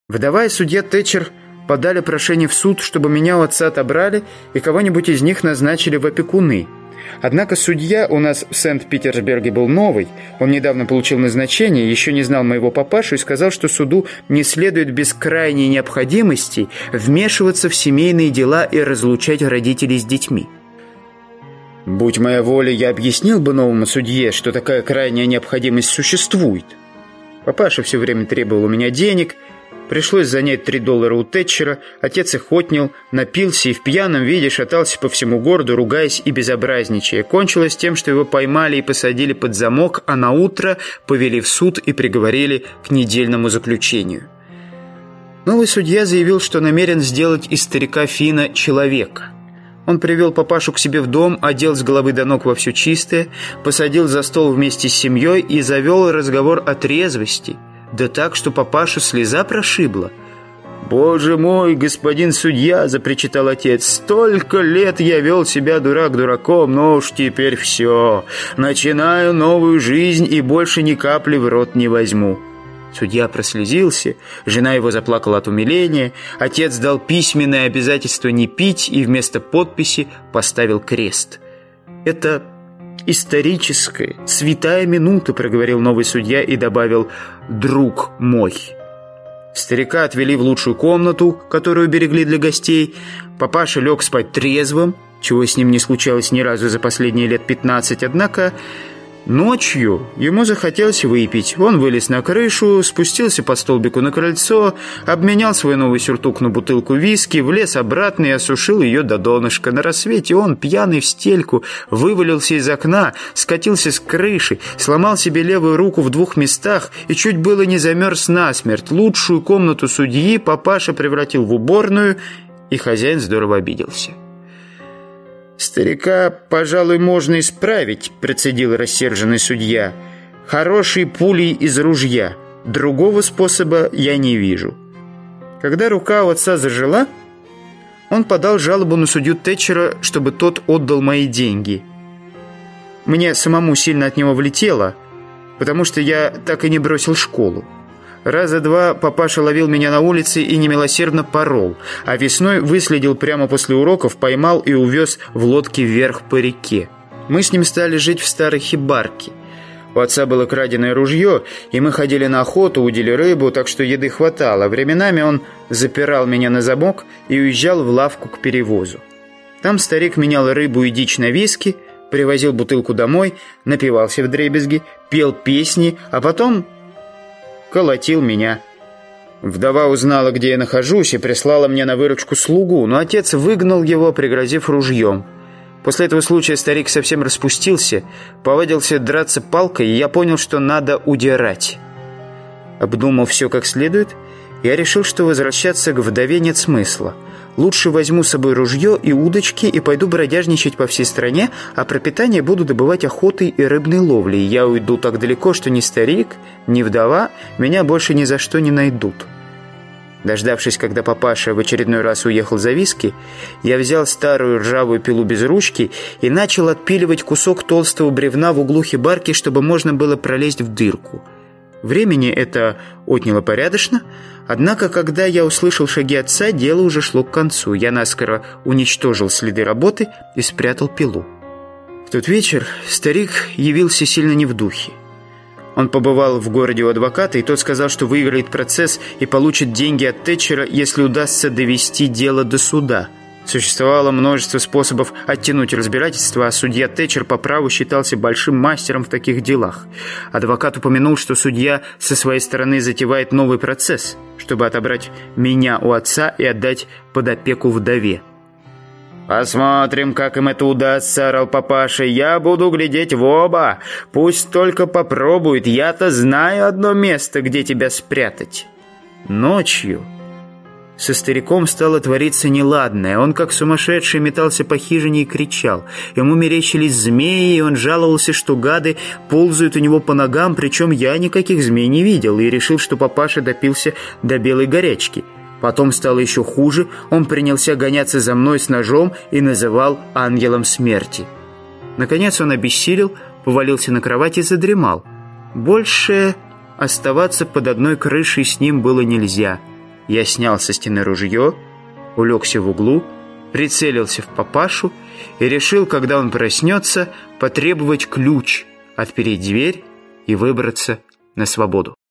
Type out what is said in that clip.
Вдова и судья Тэтчер подали прошение в суд, чтобы меня у отца отобрали и кого-нибудь из них назначили в опекуны. Однако судья у нас в Сент-Питерсберге был новый. Он недавно получил назначение, еще не знал моего папашу и сказал, что суду не следует без крайней необходимости вмешиваться в семейные дела и разлучать родителей с детьми. Будь моя воля, я объяснил бы новому судье, что такая крайняя необходимость существует. Папаша все время требовал у меня денег. Пришлось занять $3 у Тэтчера. Отец их отнял, напился и в пьяном виде шатался по всему городу, ругаясь и безобразничая. Кончилось тем, что его поймали и посадили под замок, а наутро повели в суд и приговорили к недельному заключению. Новый судья заявил, что намерен сделать из старика Фина человека. Он привел папашу к себе в дом, одел с головы до ног во все чистое, посадил за стол вместе с семьей и завел разговор о трезвости. Да так, что папашу слеза прошибла. «Боже мой, господин судья!» – запричитал отец. «Столько лет я вел себя дурак дураком, но уж теперь все. Начинаю новую жизнь и больше ни капли в рот не возьму». Судья прослезился, жена его заплакала от умиления, отец дал письменное обязательство не пить и вместо подписи поставил крест. «Это историческая, святая минута», — проговорил новый судья и добавил «друг мой». Старика отвели в лучшую комнату, которую берегли для гостей. Папаша лег спать трезвым, чего с ним не случалось ни разу за последние лет 15, однако ночью ему захотелось выпить. Он вылез на крышу, спустился по столбику на крыльцо, обменял свой новый сюртук на бутылку виски, влез обратно и осушил ее до донышка. На рассвете он, пьяный в стельку, вывалился из окна, скатился с крыши, сломал себе левую руку в 2 местах и чуть было не замерз насмерть. Лучшую комнату судьи папаша превратил в уборную, и хозяин здорово обиделся. «Старика, пожалуй, можно исправить», — процедил рассерженный судья. «Хорошей пулей из ружья. Другого способа я не вижу». Когда рука у отца зажила, он подал жалобу на судью Тэтчера, чтобы тот отдал мои деньги. Мне самому сильно от него влетело, потому что я так и не бросил школу. Раза 2 папаша ловил меня на улице и немилосердно порол, а весной выследил прямо после уроков, поймал и увез в лодке вверх по реке. Мы с ним стали жить в старой хибарке. У отца было краденое ружье, и мы ходили на охоту, удили рыбу, так что еды хватало. Временами он запирал меня на замок и уезжал в лавку к перевозу. Там старик менял рыбу и дичь на виски, привозил бутылку домой, напивался вдребезги, пел песни, а потом колотил меня. Вдова узнала, где я нахожусь, и прислала мне на выручку слугу, но отец выгнал его, пригрозив ружьем. После этого случая старик совсем распустился, повадился драться палкой, и я понял, что надо удирать. Обдумав все как следует, я решил, что возвращаться к вдове нет смысла. Лучше возьму с собой ружье и удочки и пойду бродяжничать по всей стране, а пропитание буду добывать охотой и рыбной ловлей. Я уйду так далеко, что ни старик, ни вдова меня больше ни за что не найдут. Дождавшись, когда папаша в очередной раз уехал за виски, я взял старую ржавую пилу без ручки и начал отпиливать кусок толстого бревна в углу хибарки, чтобы можно было пролезть в дырку. Времени это отняло порядочно, однако, когда я услышал шаги отца, дело уже шло к концу. Я наскоро уничтожил следы работы и спрятал пилу. В тот вечер старик явился сильно не в духе. Он побывал в городе у адвоката, и тот сказал, что выиграет процесс и получит деньги от Тэтчера, если удастся довести дело до суда. Существовало множество способов оттянуть разбирательство, а судья Тэтчер по праву считался большим мастером в таких делах. Адвокат упомянул, что судья со своей стороны затевает новый процесс, чтобы отобрать меня у отца и отдать под опеку вдове. «Посмотрим, как им это удастся», — орал папаша. «Я буду глядеть в оба. Пусть только попробует. Я-то знаю одно место, где тебя спрятать». Ночью со стариком стало твориться неладное. Он, как сумасшедший, метался по хижине и кричал. Ему мерещились змеи, и он жаловался, что гады ползают у него по ногам, причем я никаких змей не видел, и решил, что папаша допился до белой горячки. Потом стало еще хуже. Он принялся гоняться за мной с ножом и называл ангелом смерти. Наконец он обессилел, повалился на кровать и задремал. Больше оставаться под одной крышей с ним было нельзя. Я снял со стены ружье, улегся в углу, прицелился в папашу и решил, когда он проснется, потребовать ключ, отпереть дверь и выбраться на свободу.